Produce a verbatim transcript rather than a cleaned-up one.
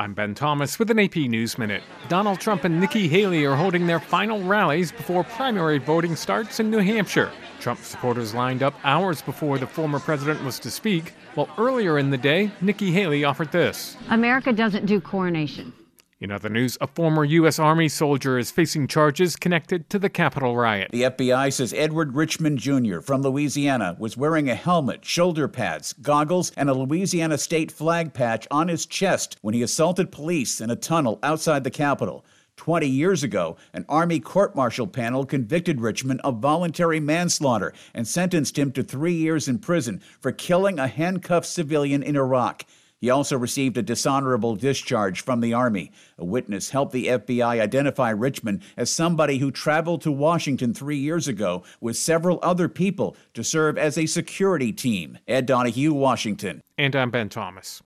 I'm Ben Thomas with an A P News Minute. Donald Trump and Nikki Haley are holding their final rallies before primary voting starts in New Hampshire. Trump supporters lined up hours before the former president was to speak, while earlier in the day, Nikki Haley offered this. America doesn't do coronation. In other news, a former U S Army soldier is facing charges connected to the Capitol riot. The F B I says Edward Richmond Junior from Louisiana was wearing a helmet, shoulder pads, goggles, and a Louisiana state flag patch on his chest when he assaulted police in a tunnel outside the Capitol. Twenty years ago, an Army court-martial panel convicted Richmond of voluntary manslaughter and sentenced him to three years in prison for killing a handcuffed civilian in Iraq. He also received a dishonorable discharge from the Army. A witness helped the F B I identify Richmond as somebody who traveled to Washington three years ago with several other people to serve as a security team. Ed Donahue, Washington. And I'm Ben Thomas.